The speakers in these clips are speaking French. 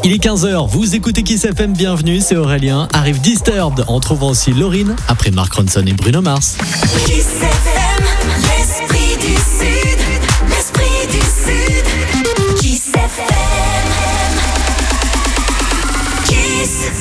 Il est 15h, vous écoutez Kiss FM, bienvenue, c'est Aurélien. Arrive Disturbed, on trouvera aussi Lauryn, après Mark Ronson et Bruno Mars. Kiss FM, l'esprit du Sud, l'esprit du Sud. Kiss FM, Kiss.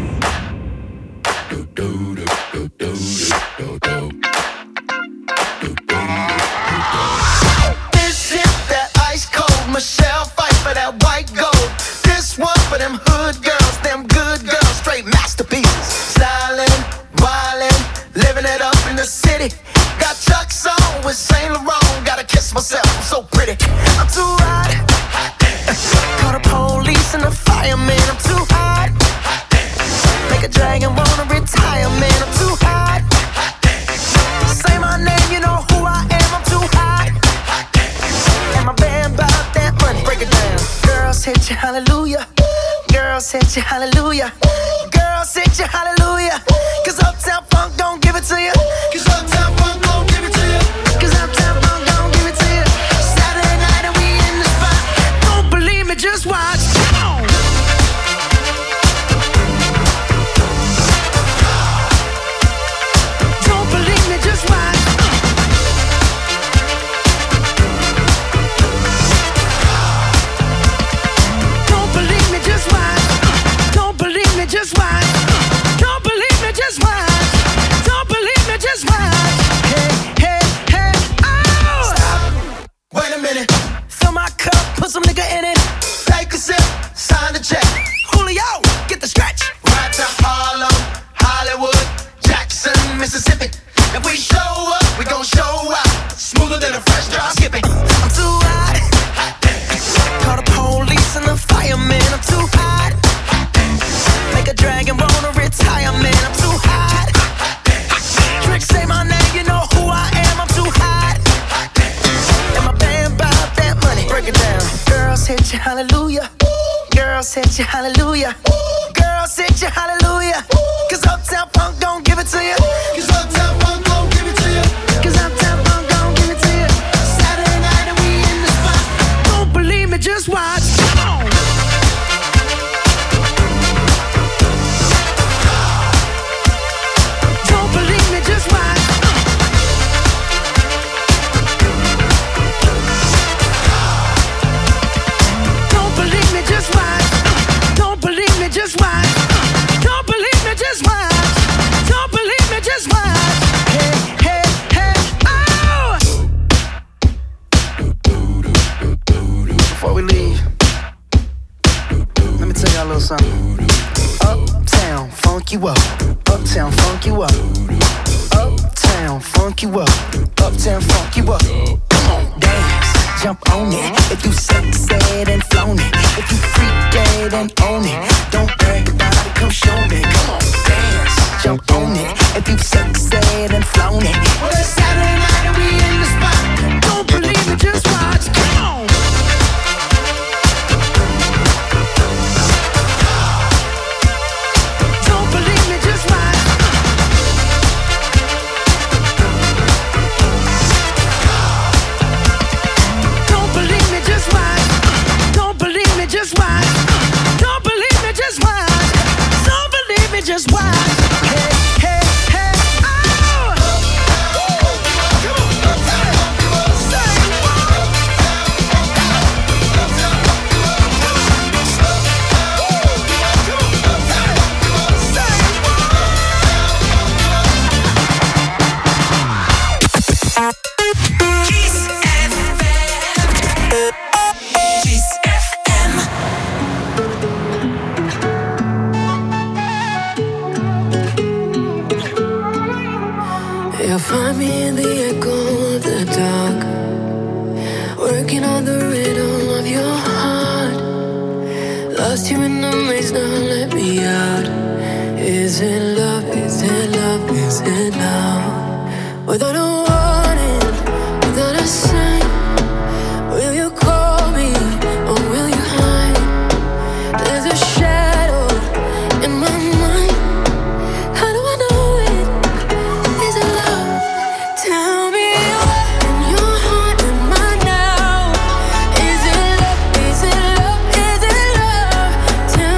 This is that ice cold Michelle fight for that white gold. This one for them hood girls, them good girls, straight masterpieces. Stylin', wildin', living it up in the city. Got Chuck's on with Saint Laurent. Gotta kiss myself, I'm so pretty. I'm too hot. Call the police and the fireman. I'm too hot. Make a dragon wanna retire, man. I'm too hot. Say my name, you know who I am. I'm too hot. And my band bought that money. Break it down. Girls hit you, hallelujah. Girls hit you, hallelujah. Girls hit you, hallelujah. Cause Uptown Funk don't give it to you. Cause Uptown Funk don't give it to you. Cause Uptown Funk don't give it to you. Saturday night and we in the spot. Don't believe me, just watch. Come on. Don't believe me, just watch. Don't believe me, just watch. Don't believe me, just watch. Don't believe me, just watch. Don't believe me, just watch. Hey, hey, hey, oh! Stop. Wait a minute. Fill my cup, put some nigga in it. Take a sip, sign the check. Julio, get the stretch. Right to Harlem, Hollywood, Jackson, Mississippi. If we show up, we gon' show out. Smoother than a fresh drop skipping. I'm too hot. Call the police and the fireman. I'm too hot. Make a dragon wanna retire, man. I'm too hot. Tricks say my name, you know who I am. I'm too hot. And my band bought that money. Break it down. Girls hit you, hallelujah. Girls hit you, hallelujah. Girls hit you, hallelujah. Cause Uptown Funk don't give it to you. Cause Uptown Funk don't give it to you. Cause Uptown Funk don't give it to you. Saturday night and we in the spot. Don't believe me, just watch. Come on. Don't believe me, just watch. Don't believe me, just watch. Don't believe me, just watch. Don't believe me, just watch. Don't believe me, just watch. Hey, hey, hey, oh! Before we leave, let me tell y'all a little something. Uptown, funk you up. Uptown, funk you up. Uptown, funk you up. Uptown, funk you up. Come on, dance, jump on it. If you succeed and flown it. If you freak dead and own it. Don't brag about it, come show me. Come on, dance, jump on it. If you succeed and flown it. Well, it's Saturday night and we in the spot. Don't believe it, just watch. Come on. Don't believe me, just watch. Don't believe me, just watch. Don't believe me, just watch. Don't believe me, just watch. Don't believe me, just watch. Hey, hey, hey, oh! Kiss FM. Kiss FM. You'll find me in the echo of the dark, working on the rhythm of your heart. Lost you in the maze, now let me out. Is it love? Is it love? Is it love? Without a warning, without a sign, will you call me or will you hide? There's a shadow in my mind. How do I know it? Is it love? Tell me where in your heart am I now? Is it love? Is it love? Is it love? Tell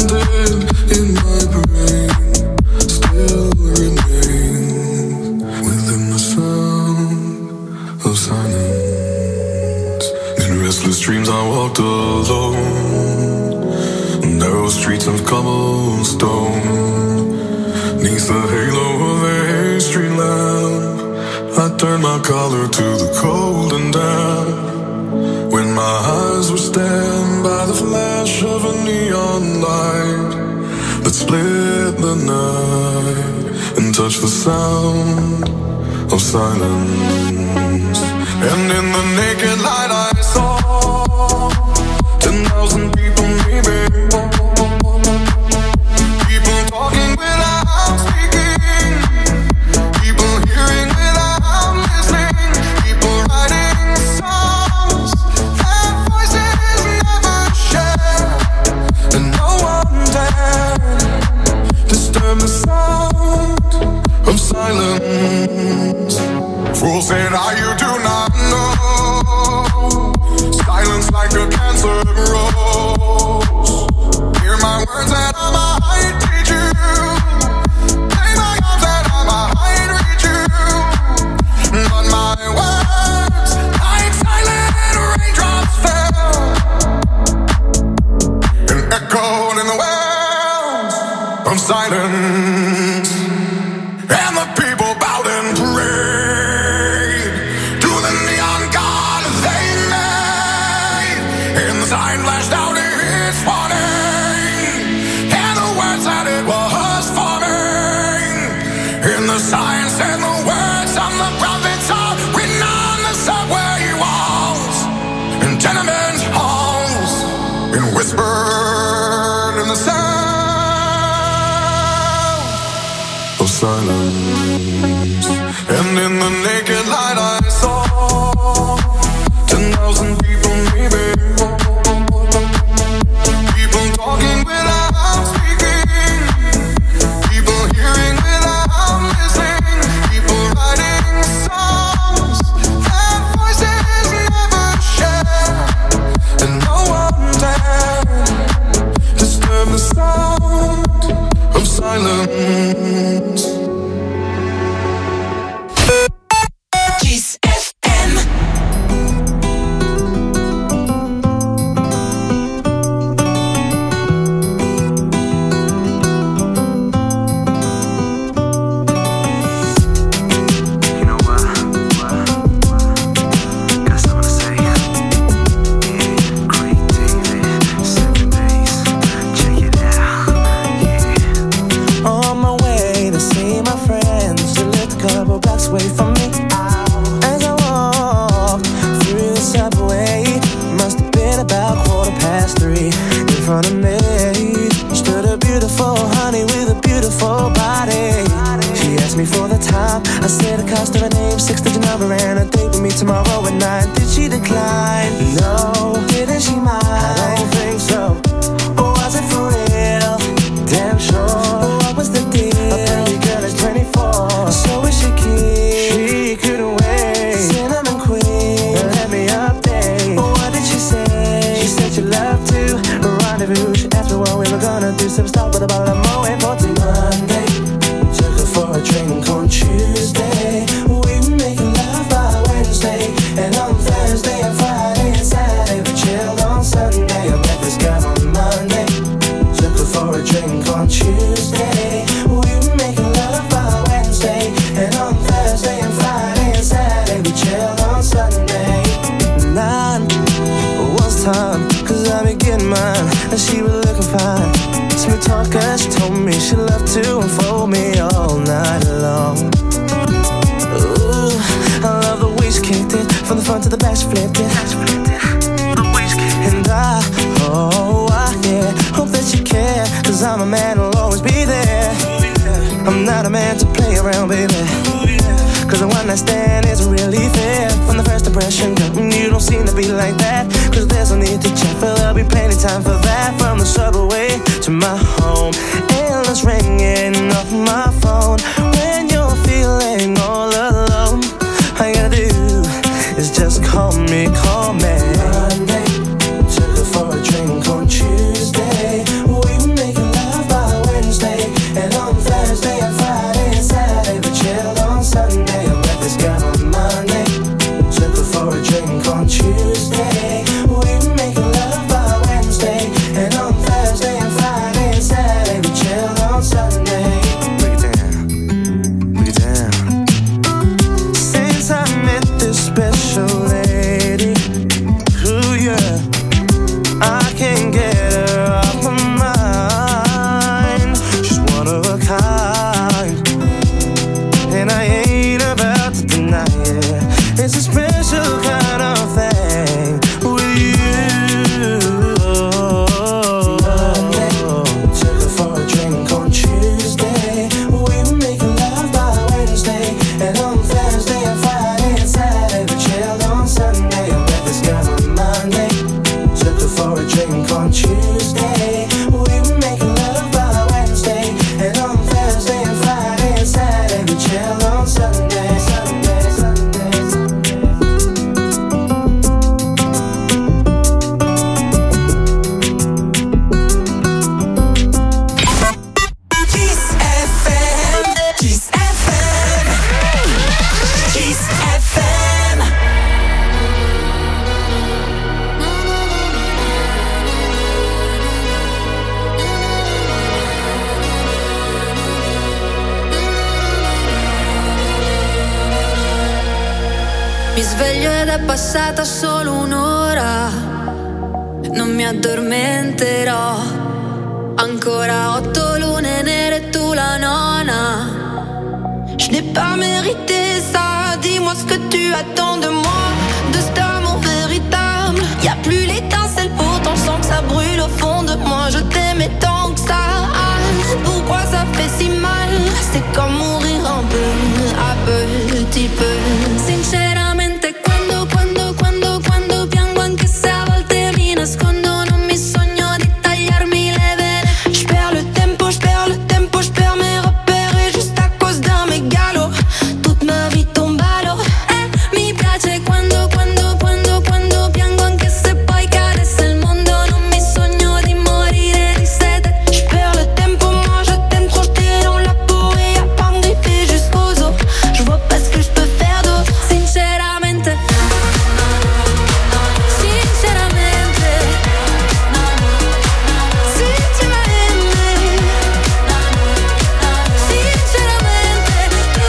implanted in my brain still remains within the sound of silence. In restless dreams I walked alone, narrow streets of cobblestone, neath the halo of a street lamp. I turned my collar to the cold and damp. When my eyes were stabbed by the flash of a neon light that split the night and touched the sound of silence. And in the naked light I saw 10,000 people maybe, people talking without speaking, people hearing without listening, people writing songs that voices never share, and no one dared disturb the sound of silence. Fools said, you do not know. Silence like a cancer grows. Hear my words that I might teach you. Play my arms that I might reach you. But my words, like silent raindrops, fell and echoed in the wells of silence. And the people bowed and prayed to the neon god they made. And the sign flashed out its warning, and the words that it was forming. And the sign said the words of the prophets are written on the subway walls and tenement halls, and whispered in the sound of silence. And in the naked light I saw 10,000 people maybe, people talking without speaking, people hearing without listening, people writing songs that voices never share, and no one dared disturb the sound of silence. Kiss FM. You know what? Got something to say. Yeah, Craig David, 7 days. Check it out. Yeah. On my way to see my friends who lived a couple blocks away from me. As I walked through the subway, must have been about 3:15. In front of me stood a beautiful honey with a beautiful body. She asked me for the time. I said the cost of her name, 6-digit number, and a date with me tomorrow at 9. Did she decline? No. Didn't she mind? I don't think so. Or was it for real? Damn sure. What was the deal? A pretty girl is 24, so is she keen? She couldn't wait. Cinnamon queen, let me update. What did she say? She said she loved to rendezvous. She asked me what we were gonna do. Some stop with a bottle of Moët for Monday. Took her for a drink on Tuesday. We were making love by Wednesday, and on Thursday and Friday and Saturday we chilled on Sunday. I met this girl on Monday. Took her for a drink on Tuesday. We were making love by Wednesday, and on Thursday and Friday and Saturday we chilled on Sunday. 9 was time, 'cause I been getting mine, and she was looking fine. Smooth talker, she told me she loved to unfold me all night long. Ooh, I love the way she kicked it, from the front to the back she flipped it. And yeah, hope that you care, 'cause I'm a man who'll always be there. I'm not a man to play around, baby, 'cause a one night stand isn't really fair. From the first impression, girl, you don't seem to be like that. 'Cause there's no need to check, but there'll be plenty time for that. From the subway to my home, endless ringing off my phone. When you're feeling all alone, all you gotta do is just call me, call me. Monday, took her for a drink on Tuesday. We were making risveglio ed è passata solo un'ora. Non mi addormenterò. Ancora 8 lune nere e tu la nona. Je n'ai pas mérité ça. Dis-moi ce que tu attends de moi, de cet amour véritable. Y'a plus l'étincelle, pourtant sens que ça brûle au fond de moi. Je t'aimais tant que ça. Pourquoi ça fait si mal? C'est comme mourir un peu, à petit peu. Sinceramente quando piango, anche se a volte mi nascondo, non mi sogno di tagliarmi le vene. Je perds le tempo, je perds mes repères. Et juste à cause d'un mégalo, toute ma vie tombe à l'eau. Mi piace quando piango, anche se poi cadesse il mondo, non mi sogno di morire di sete. Je perds le tempo, moi je t'aime trop, j'étais dans la peau. Et y'a pas me griffer jusqu'aux os. Je vois pas ce que je peux faire d'autre. Sinceramente si tu m'as aimé, sinceramente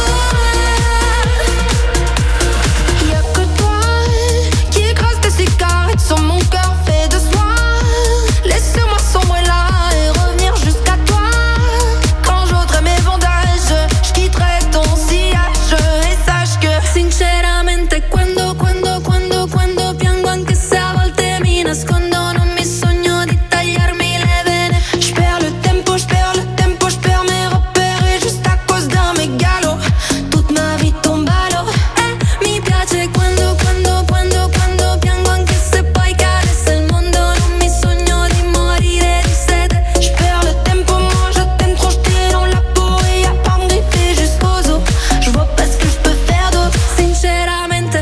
y'a que toi qui écrase tes cigarettes sur mon cœur fait de soie. Laisse-moi sombrer là et revenir jusqu'à toi. Quand j'ôterai mes bandages, je quitterai ton sillage. Et sache que sinceramente quando piango, anche se a volte mi nascondo, non mi sogno di tagliarmi le vene. Je perds le tempo, je perds mes repères. Et juste à cause d'un mégalo, toute ma vie tombe à l'eau. Mi piace quando piango, anche se poi cadesse il mondo, non mi sogno di morire di sete. Je perds le tempo, moi je t'aime trop, j'étais dans la peau. Et y'a pas me griffer jusqu'aux os. Je vois pas ce que je peux faire d'autre. Sinceramente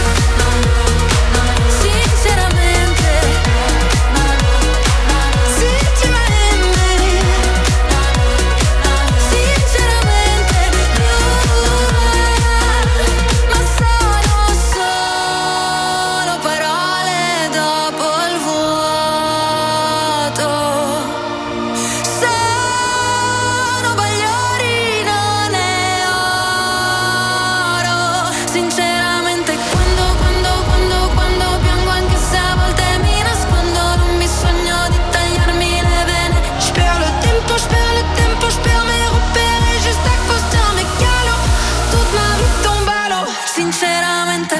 si tu m'as aimé, sinceramente ma solo parole dopo il vuoto. Sono bagliori, non è oro. Sinceramente quando piango, anche se a volte mi nascondo, non mi sogno di tagliarmi le vene. Je perds le tempo, je perds mes repères. Et juste à cause d'un mégalo, toute ma vie tombe à l'eau. Sinceramente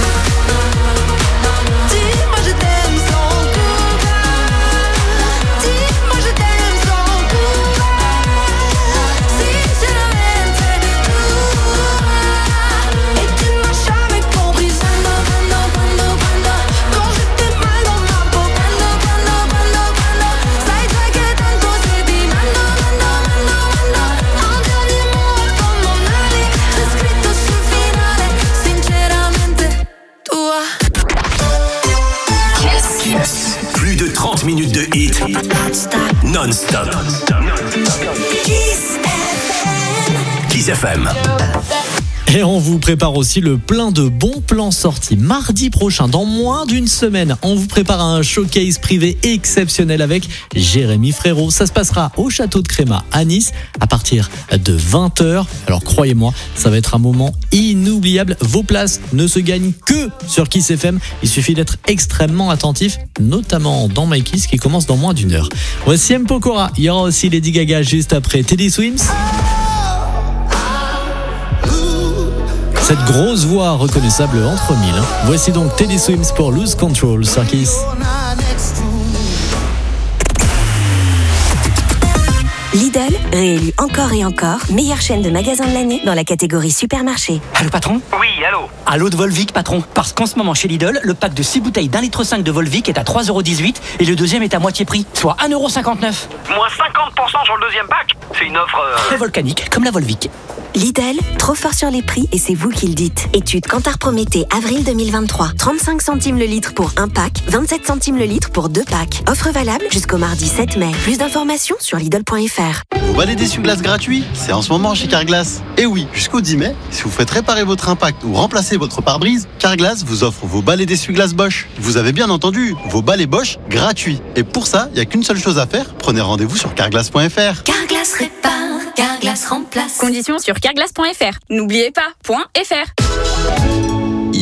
dis-moi je t'aime sans Cuba. Dis-moi je t'aime sans Cuba. Sinceramente et tu m'as jamais comprise. Quand j'étais mal dans ma peau. Sai già che tanto sei di mando. Un dernier mot avant mon aller, c'è scritto sul finale. Sinceramente tua. Plus de 30 minutes de hit non-stop. Kiss FM. Et on vous prépare aussi le plein de bons plans sortis. Mardi prochain, dans moins d'une semaine, on vous prépare un showcase privé exceptionnel avec Jérémy Frérot. Ça se passera au Château de Créma à Nice à partir de 20h. Alors croyez-moi, ça va être un moment inoubliable. Vos places ne se gagnent que sur Kiss FM. Il suffit d'être extrêmement attentif, notamment dans My Kiss qui commence dans moins d'une heure. Voici M. Pokora. Il y aura aussi Lady Gaga juste après Teddy Swims. Cette grosse voix reconnaissable entre mille. Voici donc Teddy Swims pour Lose Control sur Kiss. Lidl, réélu encore et encore, meilleure chaîne de magasins de l'année dans la catégorie supermarché. Allô patron? Oui, allô? Allô de Volvic patron? Parce qu'en ce moment chez Lidl, le pack de 6 bouteilles d'1,5 litre de Volvic est à 3,18€ et le deuxième est à moitié prix, soit 1,59€. Moins 50% sur le deuxième pack? C'est une offre... Très volcanique, comme la Volvic. Lidl, trop fort sur les prix et c'est vous qui le dites. Étude Kantar Prométhée, avril 2023. 35 centimes le litre pour un pack, 27 centimes le litre pour 2 packs. Offre valable jusqu'au mardi 7 mai. Plus d'informations sur Lidl.fr. Vous balai d'essuie-glace gratuit? C'est en ce moment chez Carglass. Et oui, jusqu'au 10 mai, si vous faites réparer votre impact ou remplacer votre pare-brise, Carglass vous offre vos balais d'essuie-glace Bosch. Vous avez bien entendu, vos balais Bosch gratuits. Et pour ça, il n'y a qu'une seule chose à faire, prenez rendez-vous sur Carglass.fr. Carglass répare, Carglass remplace. Conditions sur carglass.fr. N'oubliez pas, .fr.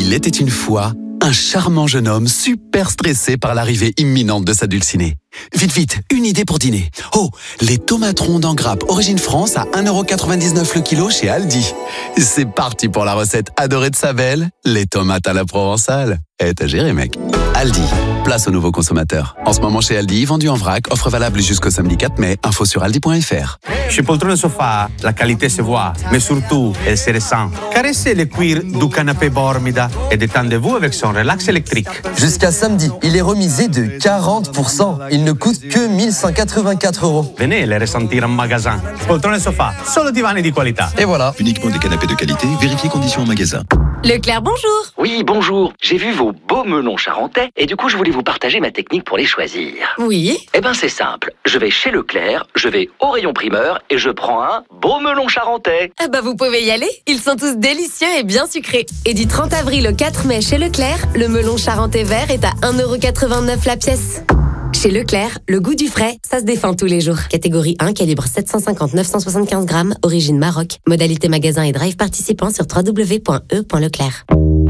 Il était une fois un charmant jeune homme super stressé par l'arrivée imminente de sa dulcinée. Vite, une idée pour dîner. Oh, les tomates rondes en grappe origine France à 1,99€ le kilo chez Aldi. C'est parti pour la recette adorée de sa belle, les tomates à la provençale. T'as géré, mec. Aldi, place aux nouveaux consommateurs. En ce moment chez Aldi, vendu en vrac, offre valable jusqu'au samedi 4 mai. Info sur aldi.fr. Chez Poltrone Sofa, la qualité se voit, mais surtout, elle se ressent. Caressez le cuir du canapé Bormida et détendez-vous avec son relax électrique. Jusqu'à samedi, il est remisé de 40%. Il ne coûte que 1184€. Venez les ressentir en magasin. Poltrone Sofa, solo divani di qualità. Et voilà. Uniquement des canapés de qualité, vérifiez conditions en magasin. Leclerc, bonjour. Oui, bonjour. J'ai vu vos beaux melons charentais et du coup, je voulais vous partager ma technique pour les choisir. Oui. Eh ben, c'est simple. Je vais chez Leclerc, je vais au rayon primeur et je prends un beau melon charentais. Ah bah, vous pouvez y aller. Ils sont tous délicieux et bien sucrés. Et du 30 avril au 4 mai chez Leclerc, le melon charentais vert est à 1,89€ la pièce. Chez Leclerc, le goût du frais, ça se défend tous les jours. Catégorie 1, calibre 750-975 grammes, origine Maroc. Modalité magasin et drive participant sur www.e.leclerc.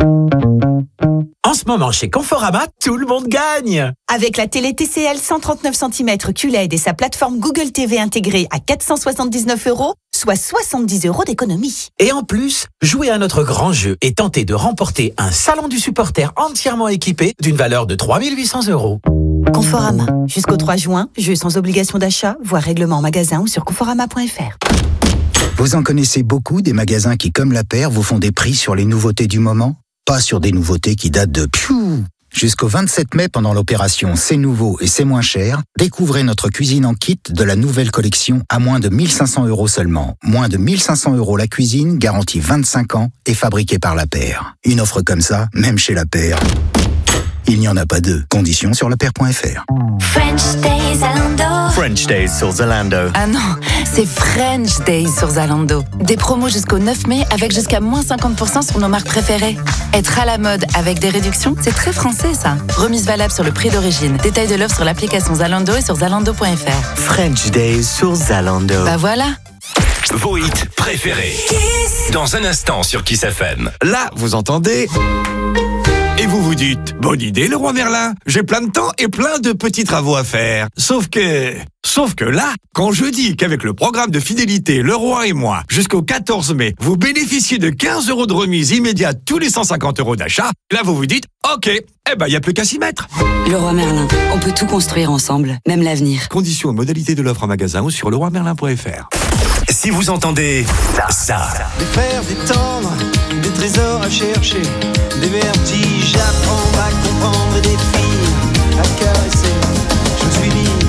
En ce moment, chez Conforama, tout le monde gagne. Avec la télé TCL 139 cm QLED et sa plateforme Google TV intégrée à 479€, soit 70€ d'économie. Et en plus, jouez à notre grand jeu et tentez de remporter un salon du supporter entièrement équipé d'une valeur de 3 800€. Conforama. Jusqu'au 3 juin, jeu sans obligation d'achat, voire règlement en magasin ou sur conforama.fr. Vous en connaissez beaucoup des magasins qui, comme la paire, vous font des prix sur les nouveautés du moment? Pas sur des nouveautés qui datent de Jusqu'au 27 mai, pendant l'opération C'est nouveau et c'est moins cher, découvrez notre cuisine en kit de la nouvelle collection à moins de 1500€ seulement. Moins de 1500€ la cuisine, garantie 25 ans et fabriquée par la paire. Une offre comme ça, même chez la paire, il n'y en a pas deux. Conditions sur lapaire.fr. French Days Zalando. French Days sur Zalando. Ah non, c'est French Days sur Zalando. Des promos jusqu'au 9 mai avec jusqu'à moins 50% sur nos marques préférées. Être à la mode avec des réductions, c'est très français ça. Remise valable sur le prix d'origine. Détail de l'offre sur l'application Zalando et sur zalando.fr. French Days sur Zalando. Bah voilà. Vos hits préférés. Kiss. Dans un instant sur Kiss FM. Là, vous entendez? Et vous vous dites, bonne idée le roi Merlin, j'ai plein de temps et plein de petits travaux à faire. Sauf que là, quand je dis qu'avec le programme de fidélité Le Roi et moi, jusqu'au 14 mai, vous bénéficiez de 15€ de remise immédiate tous les 150€ d'achat, là vous vous dites, ok, eh ben y a plus qu'à s'y mettre. Le Roi Merlin, on peut tout construire ensemble, même l'avenir. Conditions et modalités de l'offre en magasin ou sur leroimerlin.fr. Si vous entendez ça. Des fers, des tendres, des trésors à chercher, des vertiges à prendre, à comprendre et des filles à caresser. Je suis libre.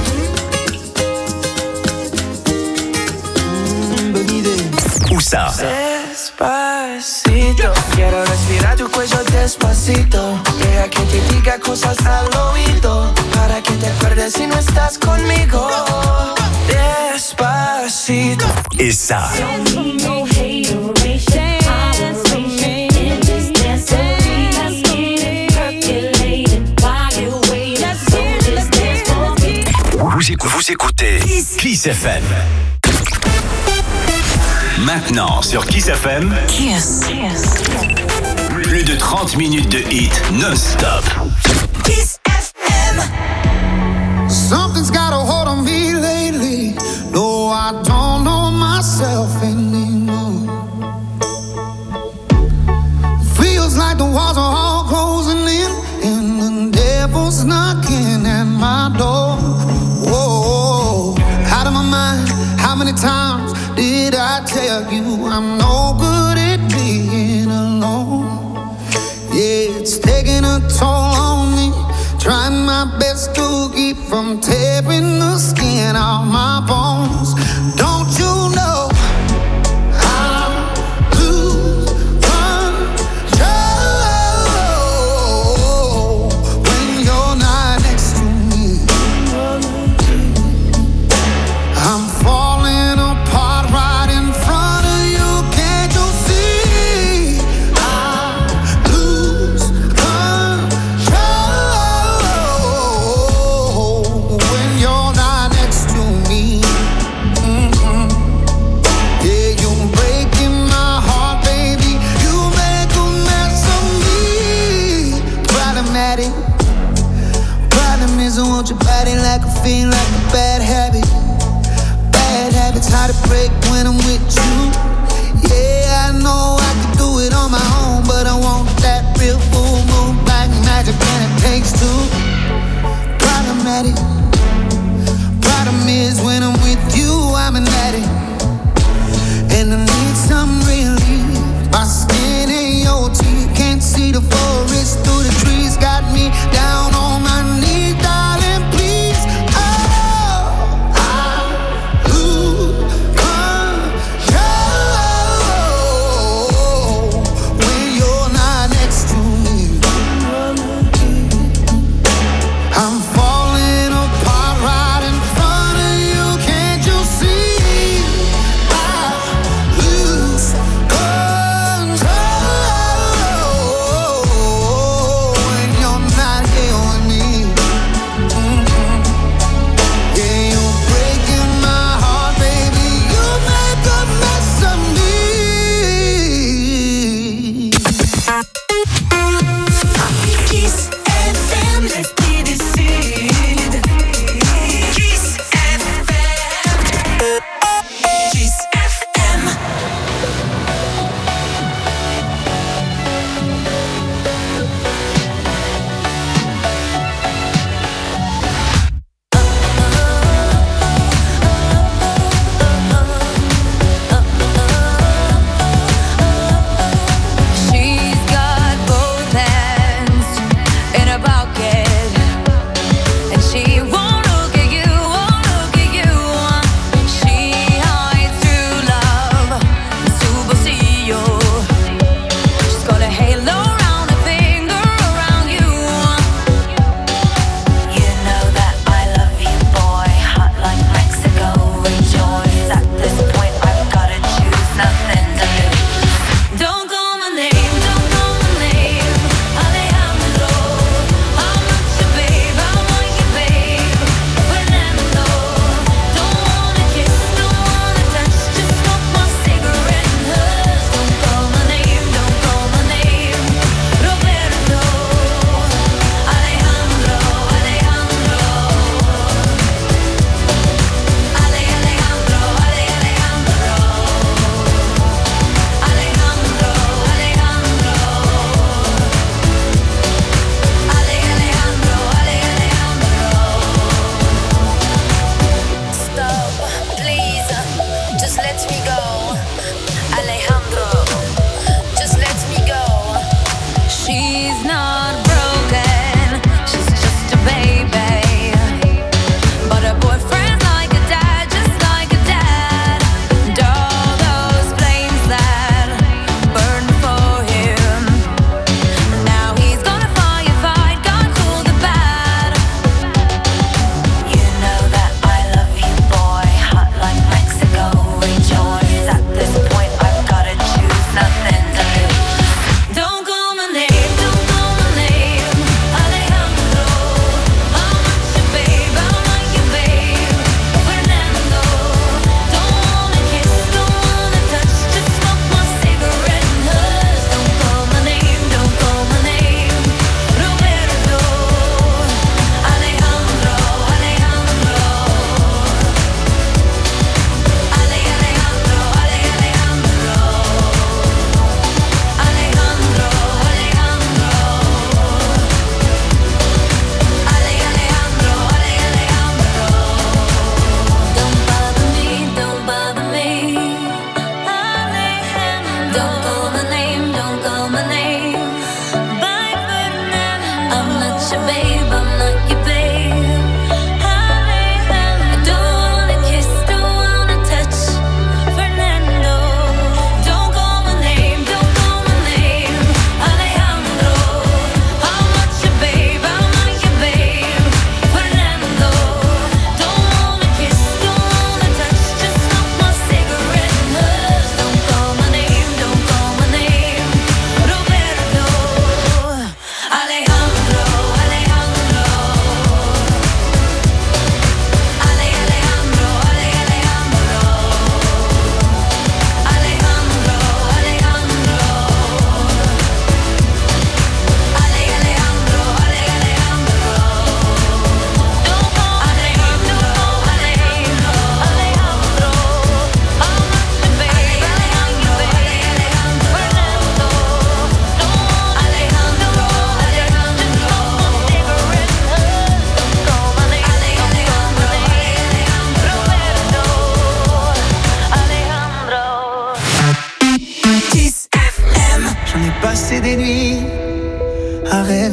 Bonne idée. Où ça? Despacito, quiero respirar tu cuello despacito. Deja que te diga cosas al oído, para que te acuerdes si no estás conmigo. Despacito. Et ça. Vous écoutez Kiss FM. Maintenant sur Kiss FM. Kiss. Plus de 30 minutes de hits non-stop. Kiss FM. Something's got a hold on me lately. No, I don't know myself anymore. Feels like the walls are all closing in, and the devil's knocking at my door. Whoa, out of my mind. How many times did I tell you I'm no good at being alone? Yeah, it's taking a toll on me. Trying my best to keep from tearing the skin off my bones. Don't you know I lose control when you're not next to me? I'm falling apart right in front of you. Can't you see? I lose control when you're not next to me. heart break when I'm with you. Yeah, I know I can do it on my own, but I want that real full moon black magic when it takes two. Problematic. Problem is when I'm with you, I'm an addict, and I need some relief. My skin ain't your teeth, can't see the forest through the trees. Got me down on my knees, darling, please. Oh, I lose control when you're not next to me. I'm falling apart right in front of you.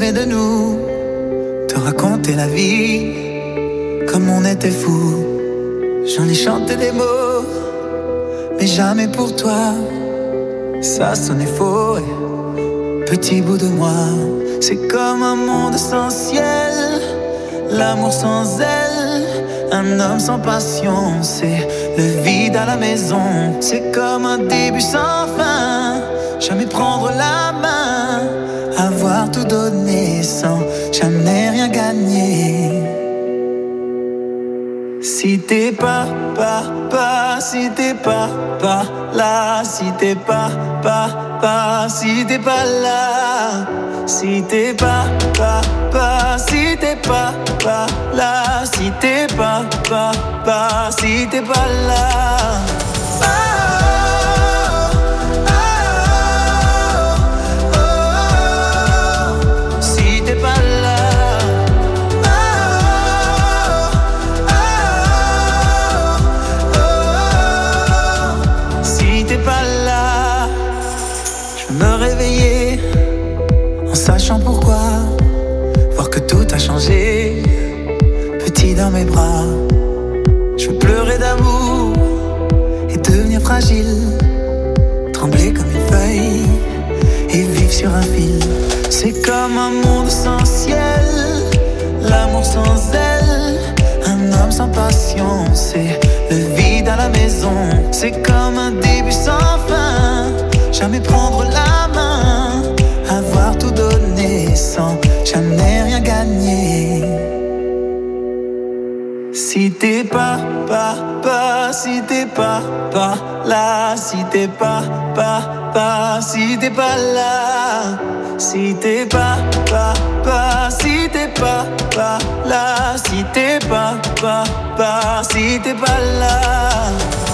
rêvé de nous, te raconter la vie, comme on était fous. J'en ai chanté des mots, mais jamais pour toi. Ça sonnait faux, petit bout de moi. C'est comme un monde sans ciel, l'amour sans aile, un homme sans passion. C'est le vide à la maison. C'est comme un début sans fin, jamais prendre la main, avoir tout donné sans jamais rien gagner. Si t'es pas si t'es pas là, si t'es pas si t'es pas là, si t'es pas si t'es pas là, si t'es pas si t'es pas là. Sachant pourquoi, voir que tout a changé, petit dans mes bras. Je veux pleurer d'amour et devenir fragile, trembler comme une feuille et vivre sur un fil. C'est comme un monde sans ciel, l'amour sans aile, un homme sans passion. C'est le vide à la maison. C'est comme un début sans fin, jamais prendre la main, avoir tout donné sans jamais rien gagner. Si t'es pas si t'es pas là, si t'es pas si t'es pas là, si t'es pas si t'es pas là, si t'es pas si t'es pas là.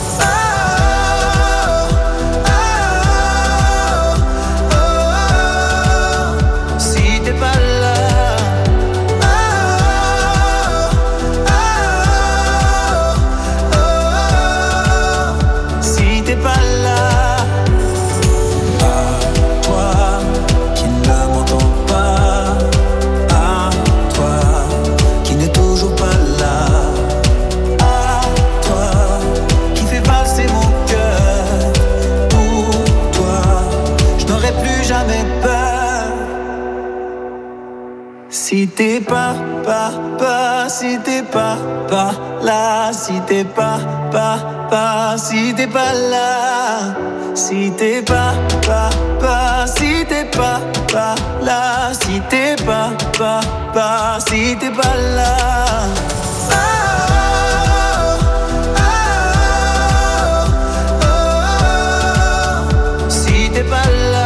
Si t'es pas si t'es pas là, si t'es pas si t'es pas là, si t'es pas si t'es pas là, si t'es pas si t'es pas là. Si t'es pas là.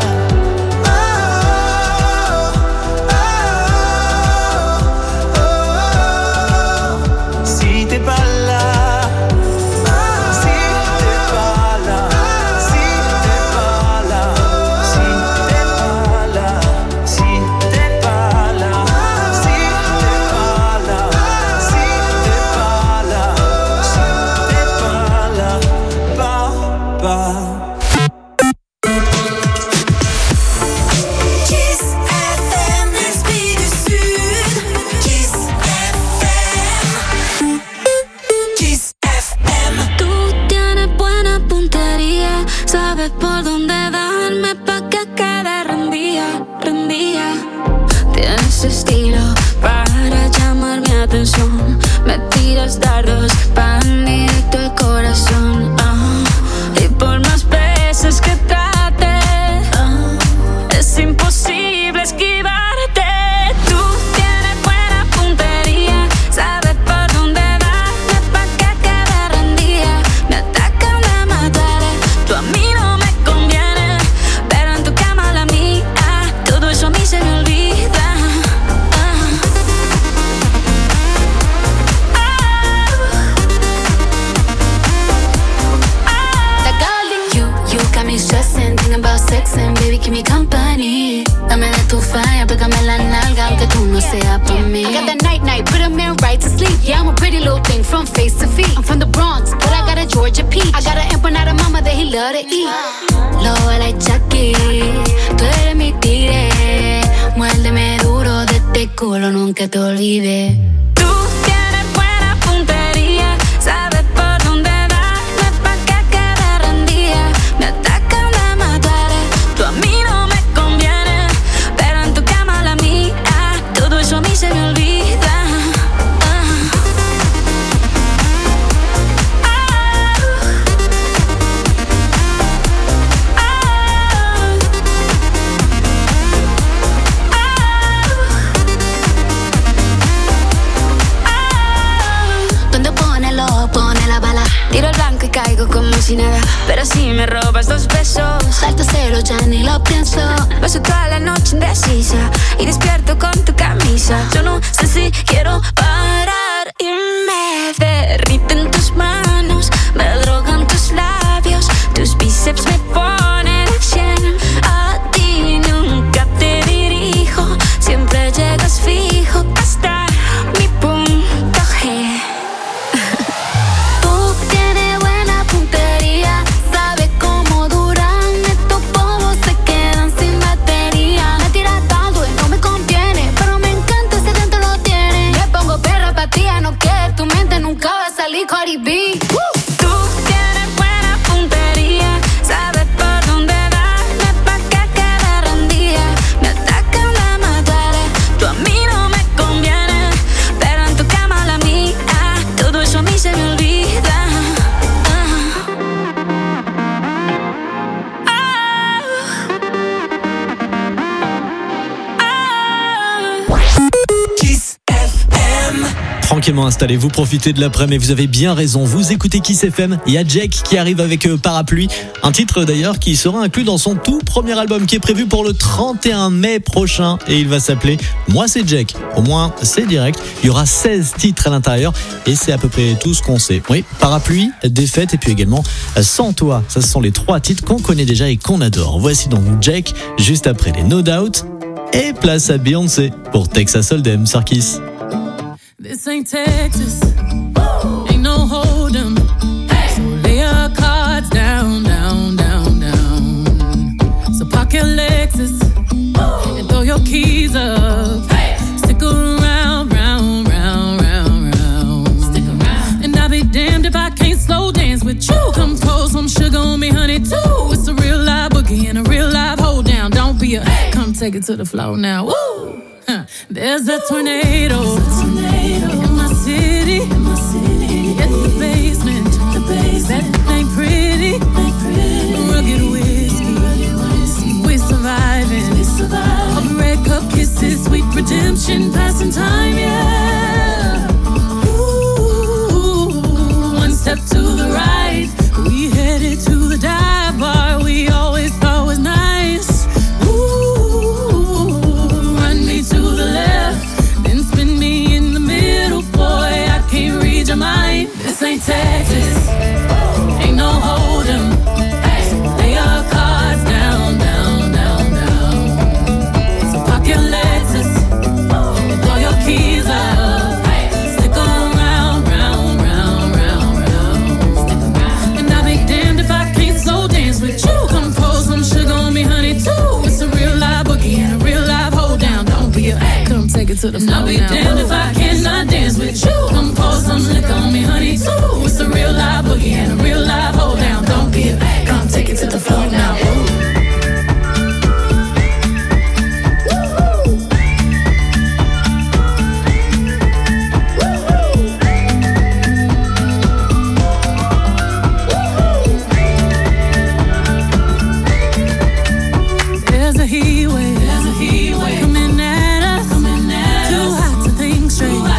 Me tiras dardos, van directo al corazón. Y por más veces que trate, es imposible esquivarte. Tú tienes buena puntería, sabes por dónde darme pa' que quede rendida. Me atacan, me mataré, tú a mí no me conviene, pero en tu cama la mía, todo eso a mí se me olvida. Stressing, thinking about sex and baby, keep me company. Dame de tu fire, pégame la nalga, aunque tú no seas por mí. I got that night, put a man right to sleep. Yeah, I'm a pretty little thing from face to feet. I'm from the Bronx, but I got a Georgia peach. I got an empanada mama that he love to eat. Low like Chucky, tú eres mi tigre, muérdeme culo nunca te olvide. Tú tienes buena puntería, sabes por dónde darme pa' que quede rendida. Me atacan de matar, tú a mí no me conviene, pero en tu cama la mía, todo eso a mí se me olvida. Tiro el blanco y caigo como si nada, pero si me robas 2 besos, salto cero, ya ni lo pienso. Paso toda la noche indecisa y despierto con tu camisa. Yo no sé si quiero parar y me derriten tus manos, me drogan tus labios, tus bíceps me ponen a 100. A ti nunca te dirijo, siempre llegas fijo hasta mi punto G. Cardi B. Tú tienes buena puntería, sabes por dónde darme pa' que quede rendida. Me atacan de matar, tú a mí no me conviene, pero en tu cama la mía, todo eso a mí se me olvida. Kiss FM. Tranquillement installez, vous profitez de l'après-midi, mais vous avez bien raison, vous écoutez Kiss FM. Il y a Jake qui arrive avec Parapluie, un titre d'ailleurs qui sera inclus dans son tout premier album qui est prévu pour le 31 mai prochain et il va s'appeler Moi c'est Jake. Au moins c'est direct, il y aura 16 titres à l'intérieur et c'est à peu près tout ce qu'on sait. Oui, Parapluie, Défaite et puis également Sans toi, ça ce sont les 3 titres qu'on connaît déjà et qu'on adore. Voici donc Jake, juste après les No Doubt et place à Beyoncé pour Texas Hold'em sur Kiss. This ain't Texas, ain't no hold'em. So lay your cards down, down, down, down. So park your Lexus and throw your keys up. Stick around, round, round, round, round. Stick around. And I'll be damned if I can't slow dance with you. Come pour some sugar on me, honey, too. It's a real live boogie and a real live hold down. Don't be a come take it to the floor now. Woo! There's a tornado in my city, in the basement. That ain't pretty. Rugged whiskey, we're surviving. Of red cup kisses, sweet redemption, passing time, yeah. Ooh, one step to the right, we headed to the dive bar we always thought was nice. To the left, then spin me in the middle, boy, I can't read your mind. This ain't Texas, ain't no hold'em. Lay your cards down, down, down, down. So park your Lexus and throw your keys up. Stick around, round, round, round, round. And I'll be damned if I can't slow dance with you. Come pour some sugar on me, honey, too. It's a real live boogie and a real live hold down. Come take it to the floor. I'll be damned if I cannot dance with you. Come pour some liquor on me, honey, too. It's a real live boogie and a real live hold down. Don't be a come take it to the floor now. There's a heat wave coming at us. Too hot to think straight.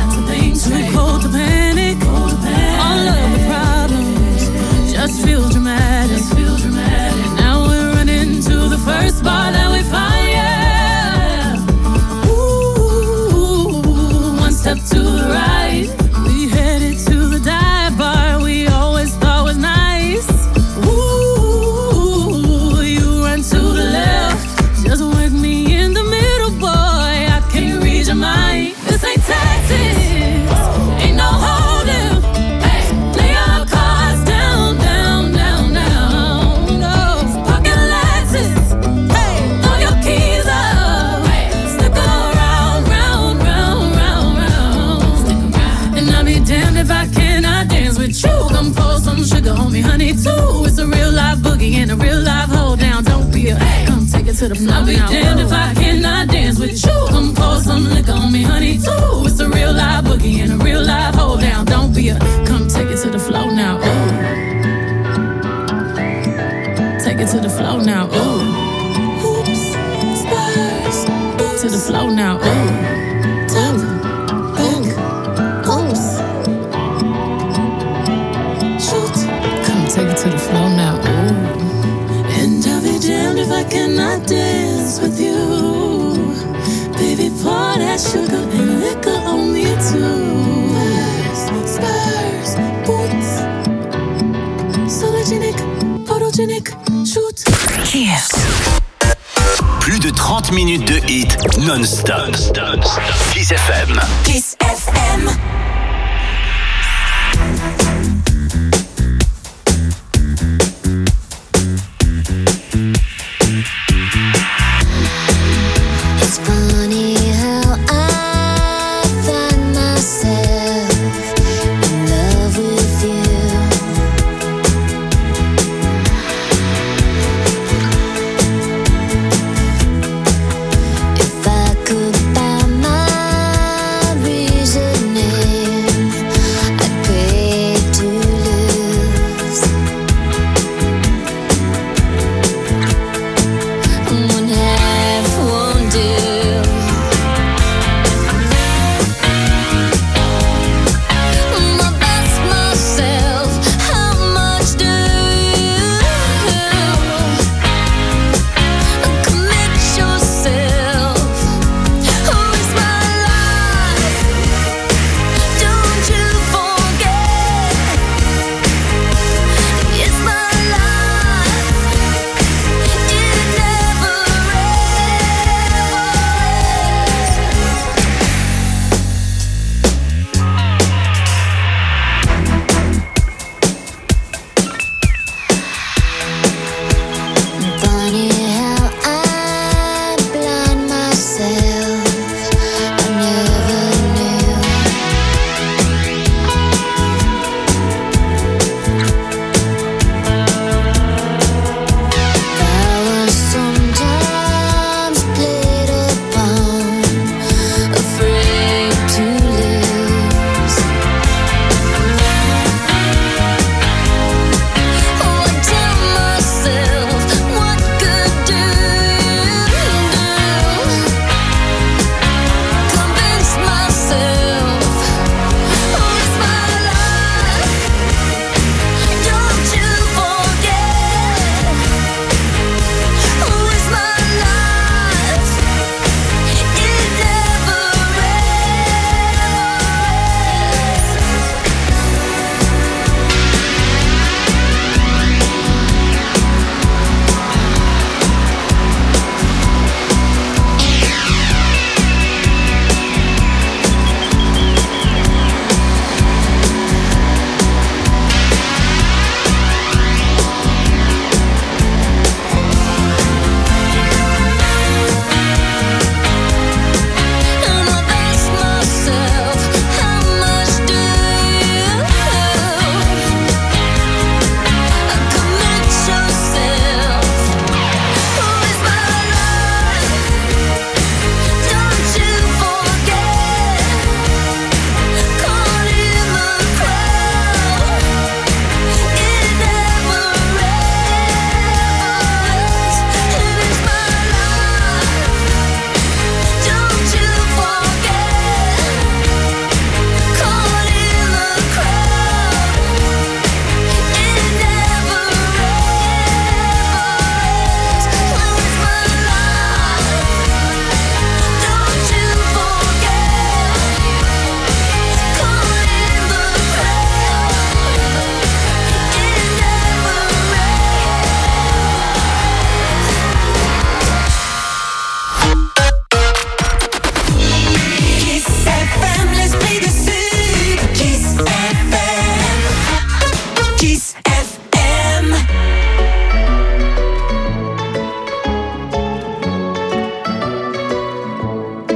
some sugar on me, honey, too. It's a real live boogie and a real live hold down. Don't be a come take it to the floor. I'll be damned if I cannot dance with you. Come pour some liquor on me, honey, too. It's a real live boogie and a real live hold down. Don't be a come take it to the floor now. Ooh. Take it to the floor now. Ooh. Oops, spurs. To the floor now. Ooh. Take it to the floor now, ooh. And I'll be damned if I cannot dance with you. Baby, pour that sugar and liquor on me too. Spurs, boots. Sologenic, photogenic, shoot. Kiss. Plus de 30 minutes de hit non-stop. Kiss FM. Kiss FM.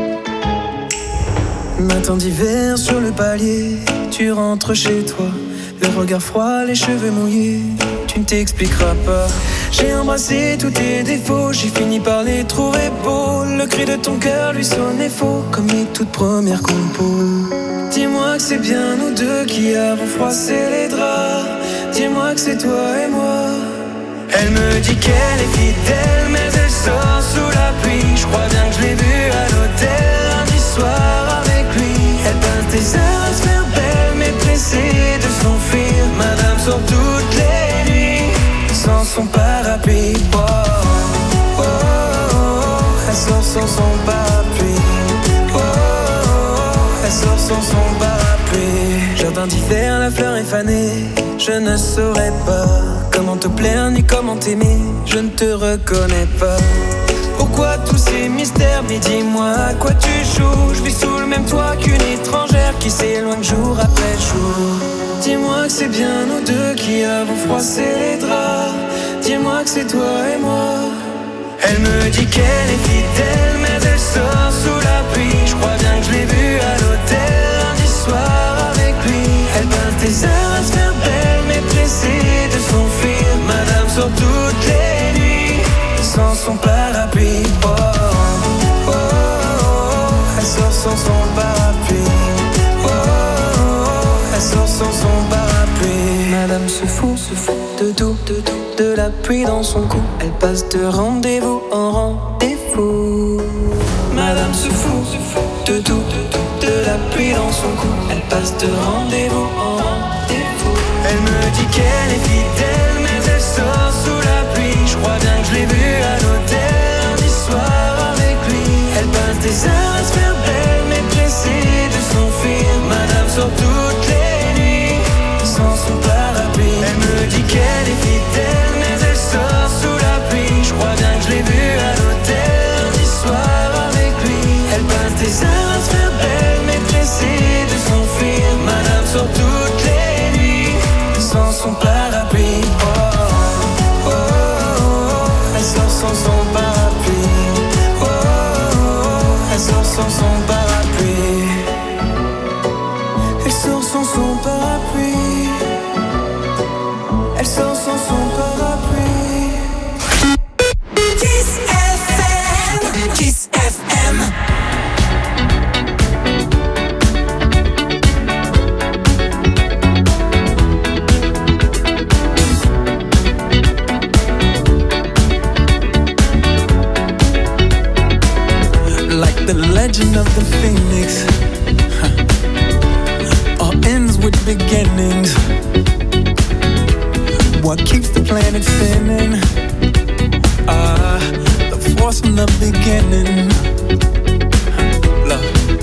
Matin d'hiver sur le palier, tu rentres chez toi. Le regard froid, les cheveux mouillés, tu ne t'expliqueras pas. J'ai embrassé tous tes défauts, j'ai fini par les trouver beaux. Le cri de ton cœur lui sonnait faux, comme les toutes premières compos. Dis-moi que c'est bien nous deux qui avons froissé les draps. Dis-moi que c'est toi et moi. Elle me dit qu'elle est fidèle, mais elle sort sous la pluie. Je crois bien que je l'ai vue à l'hôtel lundi soir avec lui. Elle peint tes heures à se faire belle, mais pressée de s'enfuir. Madame sort toutes les nuits sans son parapluie. Oh, oh, oh, oh. Elle sort sans son parapluie. Oh, oh, oh. Elle sort sans son parapluie. Jardin d'hiver, la fleur est fanée. Je ne saurais pas comment te plaire ni comment t'aimer. Je ne te reconnais pas. Pourquoi tous ces mystères? Mais dis-moi à quoi tu joues. Je vis sous le même toit qu'une étrangère qui s'éloigne jour après jour. Dis-moi que c'est bien nous deux qui avons froissé les draps. Dis-moi que c'est toi et moi. Elle me dit qu'elle est fidèle, mais elle sort sous la pluie. Je crois bien que je l'ai vue à l'hôtel lundi soir avec lui. Elle peint tes heures à se faire belle, mais pressée de s'enfuir. Madame sort toutes les nuits sans son parapluie. Oh, oh, oh, oh. Elle sort sans son parapluie. Oh, oh, oh. Elle sort sans son parapluie. Madame se fout de tout, de la pluie dans son cou. Elle passe de rendez-vous en rendez-vous. Madame se fout de tout, de la pluie dans son cou. Elle passe de rendez-vous en rendez-vous. Elle me dit qu'elle est fidèle, mais elle sort sous la pluie. Je crois bien que je l'ai vue à l'hôtel lundi soir avec lui. Elle passe des heures à se faire belle, mais pressée de s'enfuir. Madame sort toutes les nuits sans son parapluie. Elle me dit qu'elle est fidèle, mais elle sort sous la pluie. Je crois bien que je l'ai vue à l'hôtel lundi soir avec lui. Elle passe des heures à se faire belle, mais pressée de s'enfuir. Madame sort toutes les nuits sans son parapluie. Oh, oh, oh, oh. Elle sort sans son parapluie. Oh, oh, oh. Elle sort sans son parapluie. Elle sort sans son parapluie. Elle sort sans son parapluie. Kiss FM. Kiss FM. Like the legend of the phoenix, all ends with beginnings. What keeps the planet spinning? The force from the beginning. Love.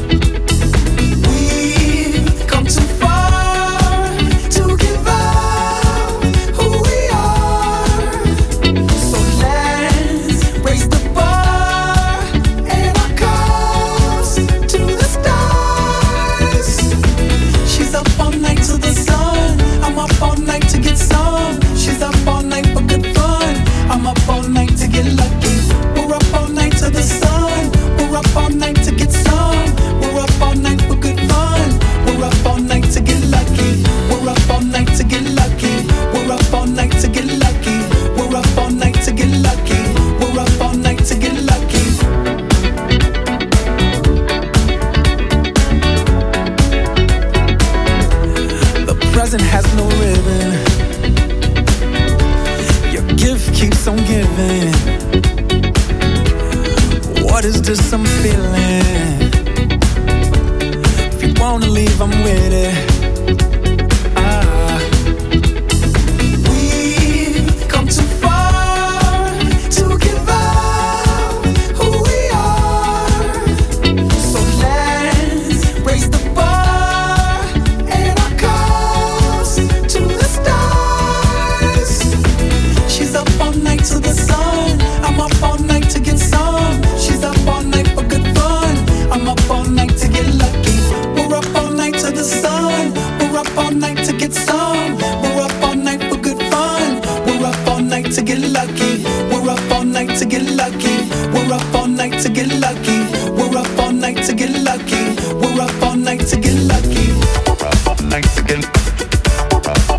We've come too far to give up who we are. So let's raise the bar and our cups to the stars. She's up all night to the sun. I'm up all night to get some. She's up all night for good fun. I'm up all night to get lucky. We're up all night to the sun. We're up all night to get some. We're up all night for good fun. We're up all night to get lucky. We're up all night to get lucky. We're up all night to get lucky. We're up all night to get lucky. We're up all night to get lucky. The present has no ribbon. Your gift keeps on giving. What is this I'm feeling? If you wanna leave, I'm with it. We've come too far to give up who we are. So let's raise the bar and our cups to the stars. She's up all night to the sun. I'm up all night to get some. She's up all night for good fun. I'm up all night to get lucky. We're up all night to the sun. We're up all night to get some. We're up all night for good fun. We're up all night to get lucky. We're up all night to get lucky. We're up all night to get lucky. We're up all night to get lucky. We're up all night to get lucky. We're up all night to get lucky.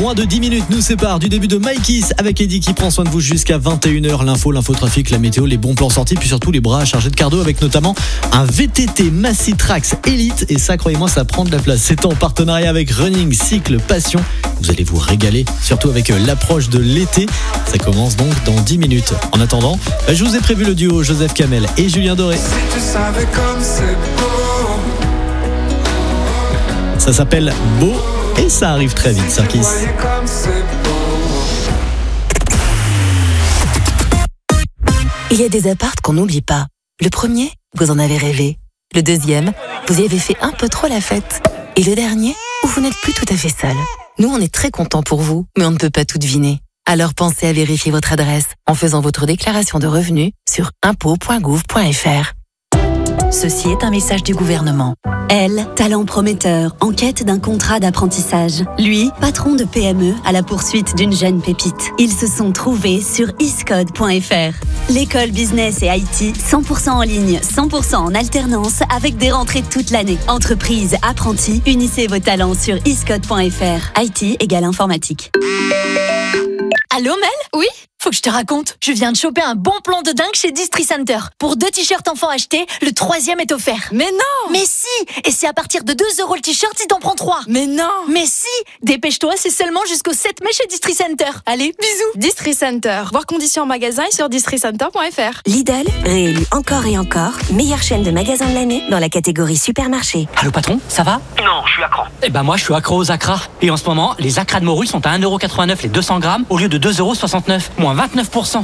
Moins de 10 minutes nous séparent du début de My Kiss avec Eddie qui prend soin de vous jusqu'à 21h. L'infotrafic, la météo, les bons plans sortis, puis surtout les bras chargés de cardio avec notamment un VTT Massitrax Elite. Et ça, croyez-moi, ça prend de la place. C'est en partenariat avec Running Cycle Passion. Vous allez vous régaler, surtout avec l'approche de l'été. Ça commence donc dans 10 minutes. En attendant, je vous ai prévu le duo Joseph Kamel et Julien Doré. Si tu savais comme c'est beau. Ça s'appelle Beau et ça arrive très vite, Sarkis. Il y a des apparts qu'on n'oublie pas. Le premier, vous en avez rêvé. Le deuxième, vous y avez fait un peu trop la fête. Et le dernier, où vous n'êtes plus tout à fait seul. Nous, on est très contents pour vous, mais on ne peut pas tout deviner. Alors pensez à vérifier votre adresse en faisant votre déclaration de revenus sur impôts.gouv.fr. Ceci est un message du gouvernement. Elle, talent prometteur, en quête d'un contrat d'apprentissage. Lui, patron de PME à la poursuite d'une jeune pépite. Ils se sont trouvés sur iscode.fr. L'école business et IT, 100% en ligne, 100% en alternance, avec des rentrées toute l'année. Entreprise, apprentis, unissez vos talents sur iscode.fr. IT égale informatique. Allô Mel ? Oui ? Faut que je te raconte, je viens de choper un bon plan de dingue chez Distri-Center. Pour 2 t-shirts enfants achetés, le 3e est offert. Mais non ! Mais si ! Et c'est à partir de 2 € le t-shirt si t'en prends 3. Mais non ! Mais si ! Dépêche-toi, c'est seulement jusqu'au 7 mai chez Distri-Center. Allez, bisous. Distri-Center. Voir conditions en magasin et sur districenter.fr. Lidl, réélu encore et encore, meilleure chaîne de magasins de l'année dans la catégorie supermarché. Allô patron, ça va ? Non, je suis accro. Eh ben moi je suis accro aux acras. Et en ce moment, les acras de morue sont à 1,89€ les 200 grammes au lieu de 2,69€, moins 29%. 1,89€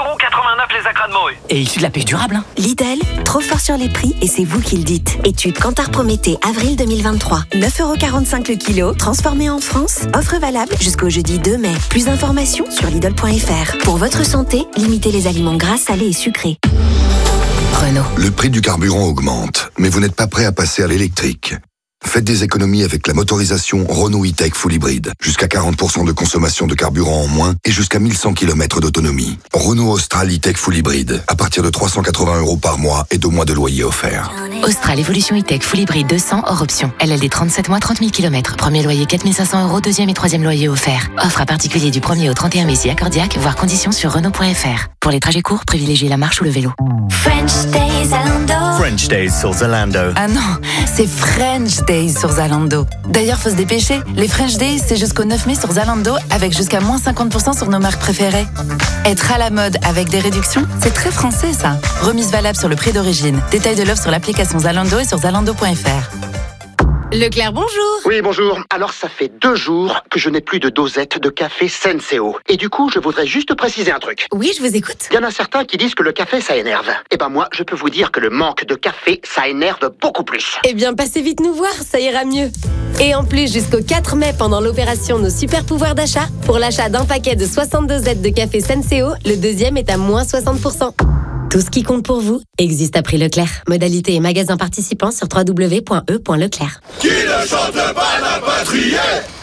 les acras de morue. Et issu de la pêche durable, hein. Lidl, trop fort sur les prix et c'est vous qui le dites. Étude Kantar Prométhée, avril 2023. 9,45€ le kilo, transformé en France. Offre valable jusqu'au jeudi 2 mai. Plus d'informations sur Lidl.fr. Pour votre santé, limitez les aliments gras, salés et sucrés. Renault. Le prix du carburant augmente, mais vous n'êtes pas prêt à passer à l'électrique. Faites des économies avec la motorisation Renault E-Tech Full Hybrid. Jusqu'à 40% de consommation de carburant en moins et jusqu'à 1100 km d'autonomie. Renault Austral E-Tech Full Hybrid. À partir de 380€ par mois et 2 mois de loyer offert. Austral Evolution E-Tech Full Hybrid 200 hors option. LLD 37 mois, 30 000 km. Premier loyer 4 500€, deuxième et troisième loyer offert. Offre à particulier du 1er au 31 mai si accordiaque, voire conditions sur Renault.fr. Pour les trajets courts, privilégiez la marche ou le vélo. French Days Zalando. French Days sur Zalando. Ah non, c'est French Days sur Zalando. D'ailleurs, faut se dépêcher. Les French Days, c'est jusqu'au 9 mai sur Zalando, avec jusqu'à moins 50% sur nos marques préférées. Être à la mode avec des réductions, c'est très français ça. Remise valable sur le prix d'origine. Détail de l'offre sur l'application Zalando et sur zalando.fr. Leclerc, bonjour. Oui, bonjour. Alors, ça fait 2 jours que je n'ai plus de dosette de café Senseo. Et du coup, je voudrais juste préciser un truc. Oui, je vous écoute. Il y en a certains qui disent que le café, ça énerve. Eh ben moi, je peux vous dire que le manque de café, ça énerve beaucoup plus. Eh bien, passez vite nous voir, ça ira mieux. Et en plus, jusqu'au 4 mai, pendant l'opération Nos Super Pouvoirs d'achat, pour l'achat d'un paquet de 60 dosettes de café Senseo, le deuxième est à moins 60%. Tout ce qui compte pour vous existe à prix Leclerc. Modalité et magasin participants sur www.e.leclerc. Qui ne chante pas la patrie?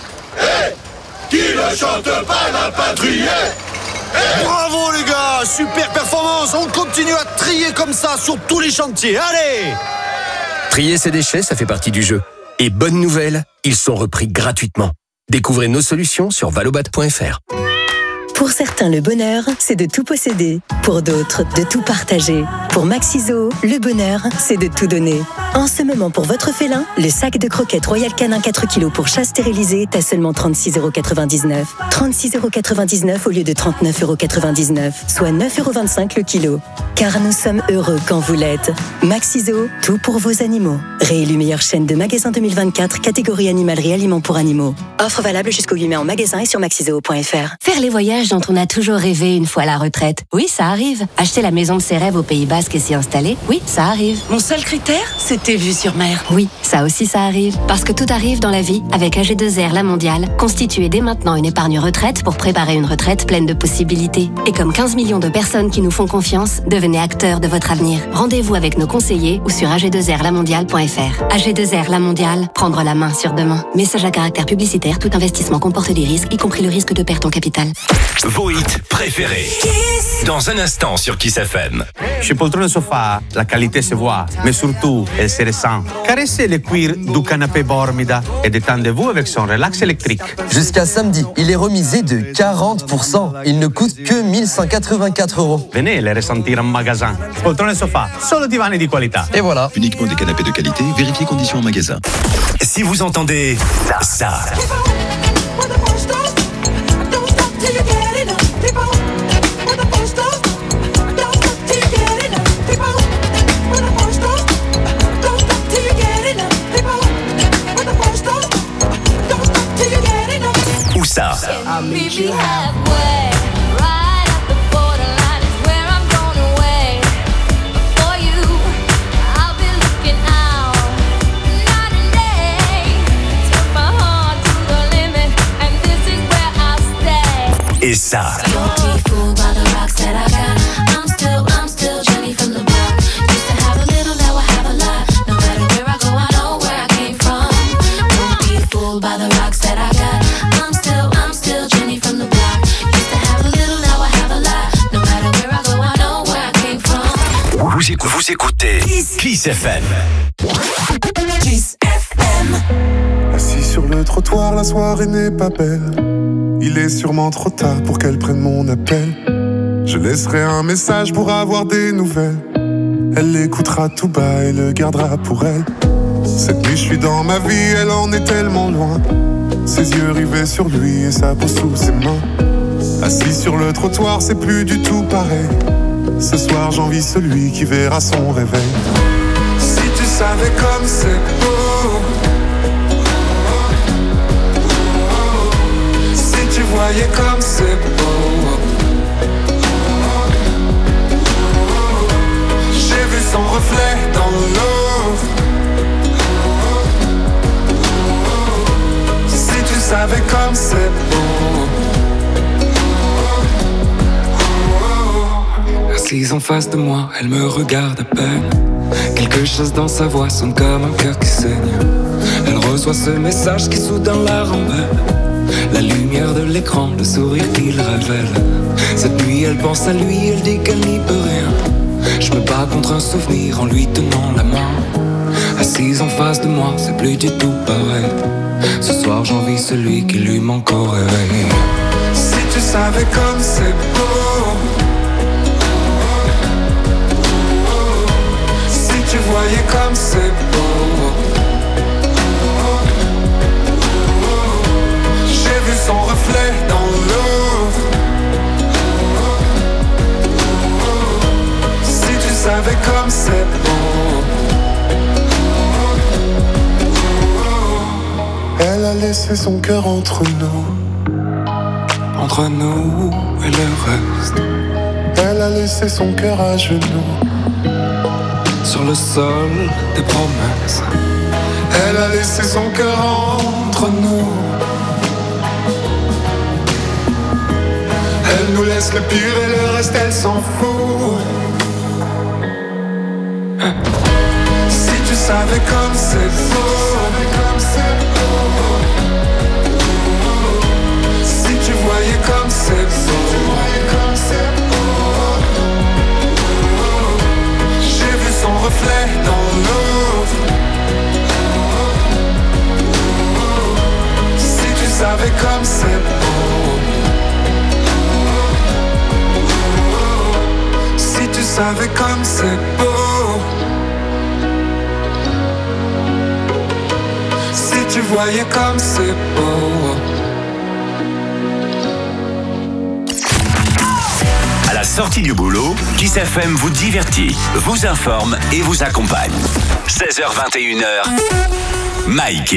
Qui ne chante pas la patrie? Bravo les gars, super performance. On continue à trier comme ça sur tous les chantiers. Allez! Trier ses déchets, ça fait partie du jeu. Et bonne nouvelle, ils sont repris gratuitement. Découvrez nos solutions sur valobat.fr. Pour certains, le bonheur, c'est de tout posséder. Pour d'autres, de tout partager. Pour Maxiso, le bonheur, c'est de tout donner. En ce moment, pour votre félin, le sac de croquettes Royal Canin 4 kg pour chat stérilisé est à seulement 36,99€. 36,99€ au lieu de 39,99€, soit 9,25€ le kilo. Car nous sommes heureux quand vous l'êtes. Maxiso, tout pour vos animaux. Réélu meilleure chaîne de magasins 2024, catégorie animalerie aliments pour animaux. Offre valable jusqu'au 8 mai en magasin et sur maxiso.fr. Faire les voyages dont on a toujours rêvé une fois à la retraite. Oui, ça arrive. Acheter la maison de ses rêves au Pays Basque et s'y installer. Oui, ça arrive. Mon seul critère, c'était vue sur mer. Oui, ça aussi ça arrive. Parce que tout arrive dans la vie avec AG2R La Mondiale. Constituez dès maintenant une épargne retraite pour préparer une retraite pleine de possibilités. Et comme 15 millions de personnes qui nous font confiance, devenez acteurs de votre avenir. Rendez-vous avec nos conseillers ou sur ag2rlamondiale.fr. AG2R La Mondiale, prendre la main sur demain. Message à caractère publicitaire, tout investissement comporte des risques, y compris le risque de perte en capital. Vos hits préférés. Dans un instant sur Kiss FM. Chez Poltrone Sofa, la qualité se voit, mais surtout, elle se ressent. Caressez les cuir du canapé Bormida et détendez-vous avec son relax électrique. Jusqu'à samedi, il est remisé de 40%. Il ne coûte que 1184 €. Venez les ressentir en magasin. Poltrone et sofa, solo divani di qualità. Et voilà. Uniquement des canapés de qualité, vérifiez conditions en magasin. Si vous entendez ça. Ou ça. Et ça. Vous écoutez Kiss FM. Kiss FM. Assis sur le trottoir, la soirée n'est pas belle. Il est sûrement trop tard pour qu'elle prenne mon appel. Je laisserai un message pour avoir des nouvelles. Elle l'écoutera tout bas et le gardera pour elle. Cette nuit je suis dans ma vie, elle en est tellement loin. Ses yeux rivés sur lui et sa peau sous ses mains. Assis sur le trottoir, c'est plus du tout pareil. Ce soir j'envie celui qui verra son réveil. Si tu savais comme c'est beau, si tu voyais comme c'est beau. J'ai vu son reflet dans l'eau. Si tu savais comme c'est beau. Assise en face de moi, elle me regarde à peine. Quelque chose dans sa voix sonne comme un cœur qui saigne. Elle reçoit ce message qui soudain la rend belle. La lumière de l'écran, le sourire qu'il révèle. Cette nuit elle pense à lui, elle dit qu'elle n'y peut rien. Je me bats contre un souvenir en lui tenant la main. Assise en face de moi, c'est plus du tout pareil. Ce soir j'envie celui qui lui manque au réveil. Si tu savais comme c'est beau, si tu voyais comme c'est beau. J'ai vu son reflet dans l'eau. Si tu savais comme c'est beau. Elle a laissé son cœur entre nous. Entre nous et le reste. Elle a laissé son cœur à genoux. Sur le sol des promesses. Elle a laissé son cœur entre nous. Elle nous laisse le pire et le reste elle s'en fout. Si tu savais comme c'est beau. Si tu voyais comme c'est beau. J'ai vu son reflet dans l'eau. Si tu savais comme c'est beau. Si tu savais comme c'est beau. Si tu voyais comme c'est beau. À la sortie du boulot, Kiss FM vous divertit, vous informe et vous accompagne. 16h-21h, Mike